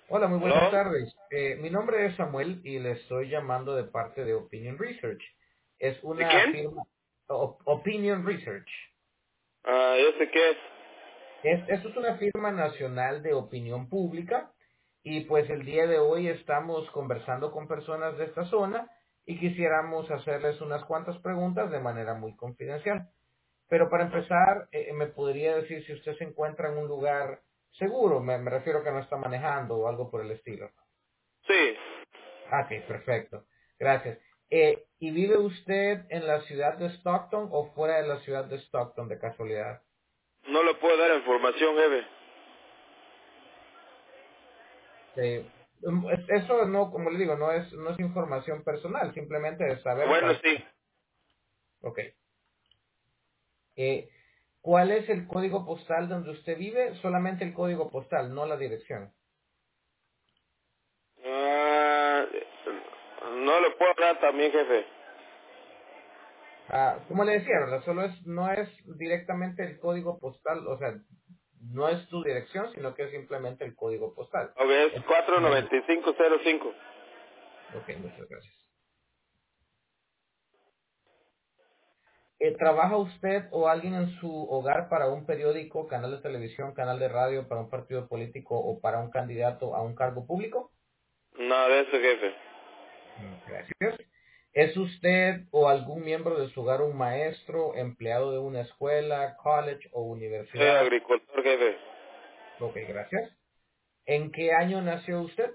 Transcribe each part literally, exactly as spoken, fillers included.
Hola, muy buenas ¿Aló? tardes. Eh, mi nombre es Samuel y le estoy llamando de parte de Opinion Research. Es ¿De una quién? firma, O- Opinion Research. Ah, yo sé qué es. Es, esto es una firma nacional de opinión pública y pues el día de hoy estamos conversando con personas de esta zona y quisiéramos hacerles unas cuantas preguntas de manera muy confidencial. Pero para empezar, eh, ¿me podría decir si usted se encuentra en un lugar seguro? Me, me refiero a que no está manejando o algo por el estilo. Sí, Ah, ok, perfecto. Gracias. Eh, ¿Y vive usted en la ciudad de Stockton o fuera de la ciudad de Stockton de casualidad? no le puedo dar información, jefe. Eh, mm, es- eso no, como le digo, no es, no es información personal, simplemente es saber Bueno, cuál. sí. Ok. Eh, ¿Cuál es el código postal donde usted vive? Solamente el código postal, no la dirección. Ah, no le puedo dar también, jefe. Ah, como le decía, ¿verdad? Solo es, no es directamente el código postal, o sea, no es tu dirección, sino que es simplemente el código postal. Ok, es Es- cuatro nueve cinco cero cinco. Ok, muchas gracias. Eh, ¿Trabaja usted o alguien en su hogar para un periódico, canal de televisión, canal de radio, para un partido político o para un candidato a un cargo público? Nada de eso, jefe. Mm, Gracias. ¿Es usted o algún miembro de su hogar un maestro, empleado de una escuela, college o Soy universidad? agricultor, jefe. Ok, gracias. ¿En qué año nació usted?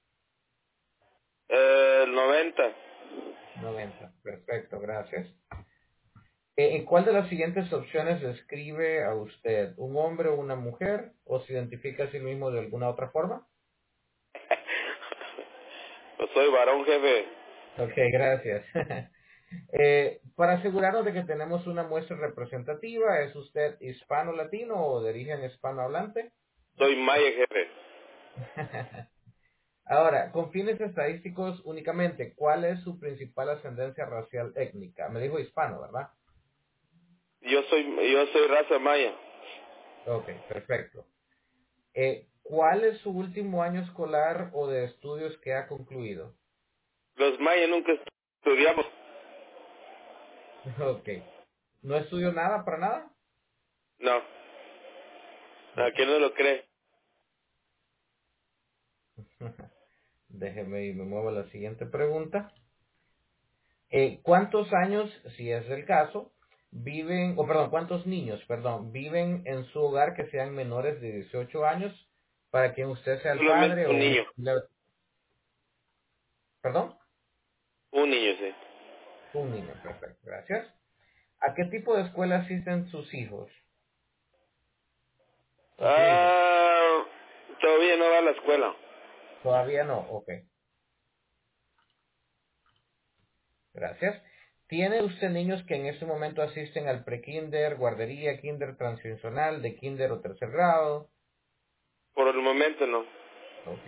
Eh, noventa. Noventa. Perfecto, gracias. Eh, ¿En cuál de las siguientes opciones describe a usted? ¿Un hombre o una mujer? ¿O se identifica a sí mismo de alguna otra forma? Pues soy varón, jefe. Ok, gracias. Eh, para asegurarnos de que tenemos una muestra representativa, ¿es usted hispano-latino o de origen hispanohablante? Soy maya, jefe. Ahora, con fines estadísticos únicamente, ¿cuál es su principal ascendencia racial étnica? Me dijo hispano, ¿verdad? Yo soy, yo soy raza maya. Ok, perfecto. Eh, ¿Cuál es su último año escolar o de estudios que ha concluido? Los mayas nunca estudiamos. Ok. ¿No estudió nada para nada? No, Ok. aquí no lo cree. Déjeme y me muevo a la siguiente pregunta. Eh, ¿Cuántos años, si es el caso, viven, o perdón, cuántos niños, perdón, viven en su hogar que sean menores de dieciocho años para que usted sea el padre Solamente o un un... niño. Perdón? Un niño, sí. Un niño, perfecto, gracias. ¿A qué tipo de escuela asisten sus hijos o su hijo? Ah, todavía no va a la escuela. Todavía no, ok, gracias. ¿Tiene usted niños que en este momento asisten al pre-kinder, guardería, kinder transicional, de kinder o tercer grado? Por el momento no. Ok.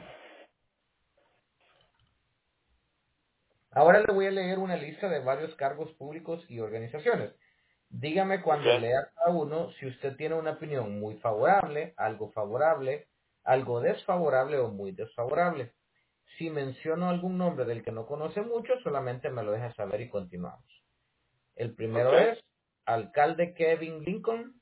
Ahora le voy a leer una lista de varios cargos públicos y organizaciones. Dígame cuando Ok. lea cada uno si usted tiene una opinión muy favorable, algo favorable, algo desfavorable o muy desfavorable. Si menciono algún nombre del que no conoce mucho, solamente me lo deja saber y continuamos. El Ok. primero es alcalde Kevin Lincoln.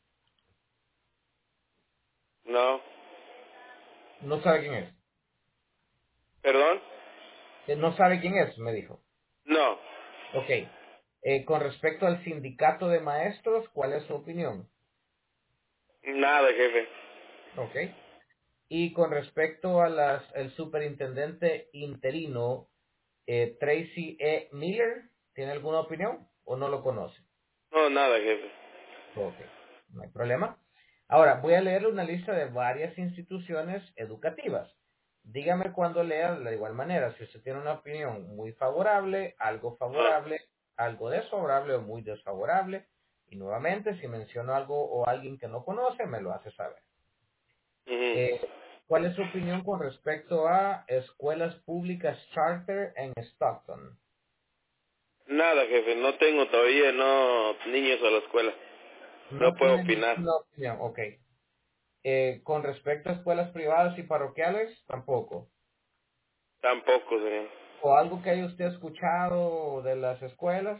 No. No sabe quién es. ¿Perdón? Eh, No sabe quién es, me dijo. No. Ok. Eh, con respecto al sindicato de maestros, ¿cuál es su opinión? Nada, jefe. Ok. Y con respecto a las, el superintendente interino, eh, Tracy E. Miller, ¿tiene alguna opinión o no lo conoce? No, nada, jefe. Ok, no hay problema. Ahora, voy a leerle una lista de varias instituciones educativas. Dígame cuando lea de la igual manera, si usted tiene una opinión muy favorable, algo Ah. favorable, algo desfavorable o muy desfavorable. Y nuevamente, si menciono algo o alguien que no conoce, me lo hace saber. Ujú. Eh, ¿Cuál es su opinión con respecto a escuelas públicas charter en Stockton? Nada, jefe. No tengo todavía no niños a la escuela. No No puedo tiene opinar. ninguna opinión, ok. Eh, con respecto a escuelas privadas y parroquiales, tampoco. Tampoco, señor. ¿O algo que haya usted escuchado de las escuelas?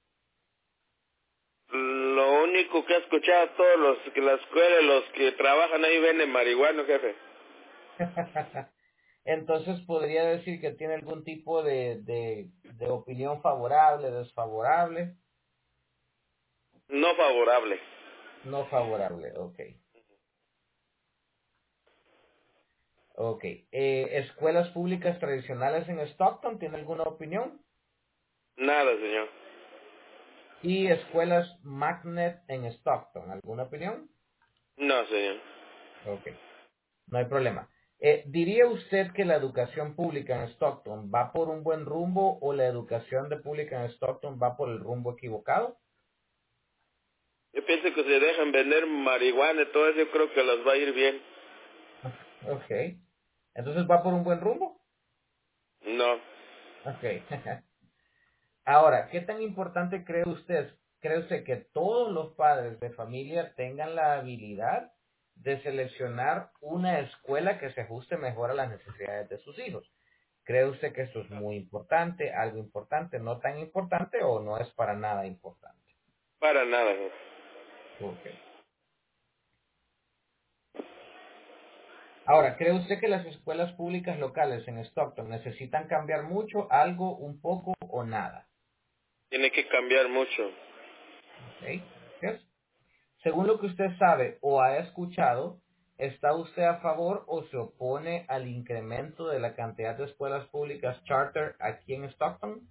Lo único que he escuchado todos los que la escuela, los que trabajan ahí venden marihuana, jefe. Entonces podría decir que tiene algún tipo de, de, de opinión favorable, desfavorable. No favorable. No favorable, ok. Ok. Eh, ¿escuelas públicas tradicionales en Stockton? ¿Tiene alguna opinión? Nada, señor. ¿Y escuelas Magnet en Stockton? ¿Alguna opinión? No, señor. Ok. No hay problema. Eh, ¿Diría usted que la educación pública en Stockton va por un buen rumbo o la educación de pública en Stockton va por el rumbo equivocado? Yo pienso que si dejan vender marihuana y todo eso, yo creo que les va a ir bien. Ok. Entonces va por un buen rumbo. No. Ok. Ahora, ¿qué tan importante cree usted? ¿Cree usted que todos los padres de familia tengan la habilidad de seleccionar una escuela que se ajuste mejor a las necesidades de sus hijos? ¿Cree usted que esto es muy importante, algo importante, no tan importante o no es para nada importante? Para nada, jefe. Ok. Ahora, ¿cree usted que las escuelas públicas locales en Stockton necesitan cambiar mucho, algo, un poco o nada? Tiene que cambiar mucho. Ok, gracias. Según lo que usted sabe o ha escuchado, ¿está usted a favor o se opone al incremento de la cantidad de escuelas públicas charter aquí en Stockton?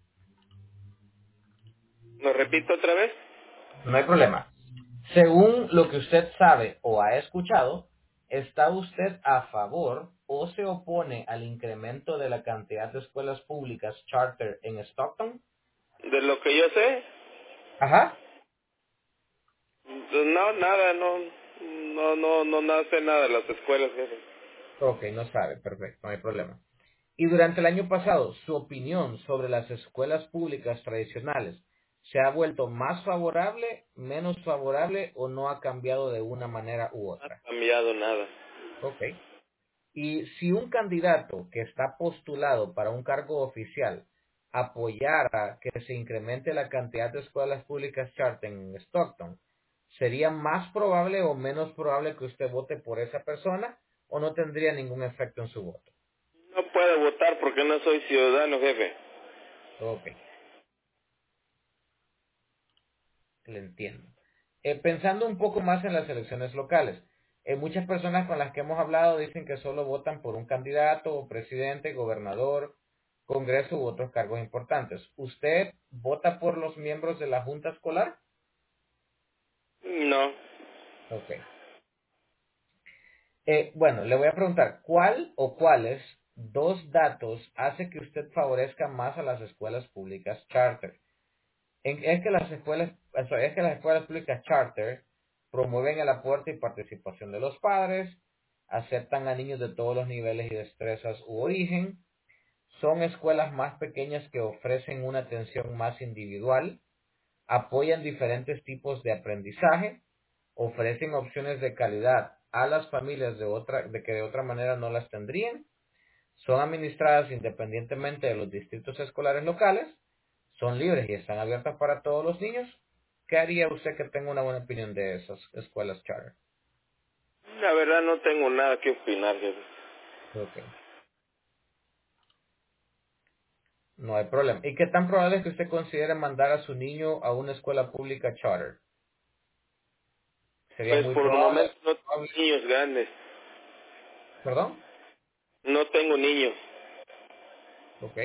¿Lo repito otra vez? No hay problema. Según lo que usted sabe o ha escuchado, ¿está usted a favor o se opone al incremento de la cantidad de escuelas públicas charter en Stockton? De lo que yo sé, Ajá. pues no, nada, no, no, no, no, no sé nada de las escuelas, jefe. Ok, no sabe, perfecto, no hay problema. Y durante el año pasado, su opinión sobre las escuelas públicas tradicionales se ha vuelto más favorable, menos favorable o no ha cambiado de una manera u No ha otra. cambiado nada. Ok. Y si un candidato que está postulado para un cargo oficial apoyara que se incremente la cantidad de escuelas públicas charter en Stockton, ¿sería más probable o menos probable que usted vote por esa persona o no tendría ningún efecto en su voto? No puedo votar porque no soy ciudadano, jefe. Ok. Le entiendo. Eh, pensando un poco más en las elecciones locales, eh, muchas personas con las que hemos hablado dicen que solo votan por un candidato, o presidente, gobernador, congreso u otros cargos importantes. ¿Usted vota por los miembros de la Junta Escolar? No. Ok. Eh, bueno, le voy a preguntar, ¿cuál o cuáles dos datos hace que usted favorezca más a las escuelas públicas charter? En- es que las escuelas, o sea, es que las escuelas públicas charter promueven el aporte y participación de los padres, aceptan a niños de todos los niveles y destrezas u origen, son escuelas más pequeñas que ofrecen una atención más individual, apoyan diferentes tipos de aprendizaje, ofrecen opciones de calidad a las familias de otra, de que de otra manera no las tendrían, son administradas independientemente de los distritos escolares locales, son libres y están abiertas para todos los niños. ¿Qué haría usted que tenga una buena opinión de esas escuelas charter? La verdad no tengo nada que opinar, jefe. Ok, no hay problema. ¿Y qué tan probable es que usted considere mandar a su niño a una escuela pública charter? Sería Pues muy por el probable. momento no tengo probable- niños grandes. ¿Perdón? No tengo niños. Ok,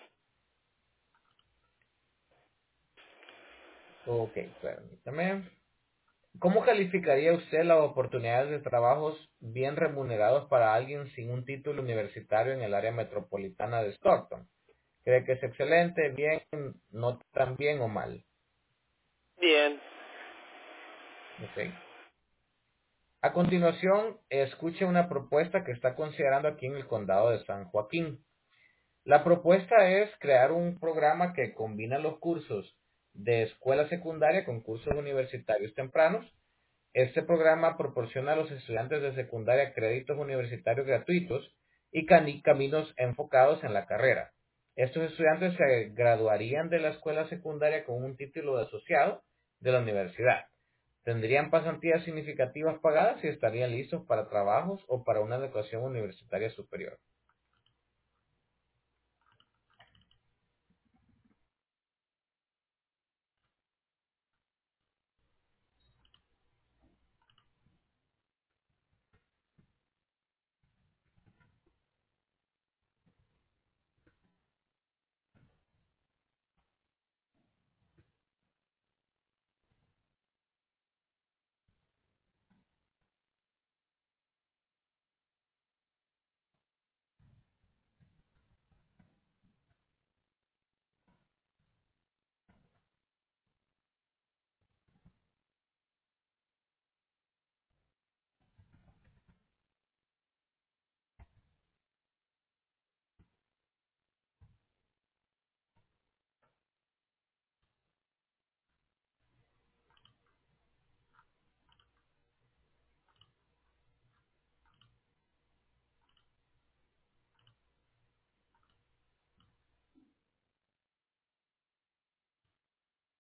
ok, permítame. ¿Cómo calificaría usted las oportunidades de trabajos bien remunerados para alguien sin un título universitario en el área metropolitana de Stockton? ¿Cree que es excelente, bien, no tan bien o mal? Bien. Ok. A continuación, escuche una propuesta que está considerando aquí en el condado de San Joaquín. La propuesta es crear un programa que combina los cursos de escuela secundaria con cursos universitarios tempranos Este programa proporciona a los estudiantes de secundaria créditos universitarios gratuitos y cani- caminos enfocados en la carrera. Estos estudiantes se graduarían de la escuela secundaria con un título de asociado de la universidad. Tendrían pasantías significativas pagadas y estarían listos para trabajos o para una educación universitaria superior.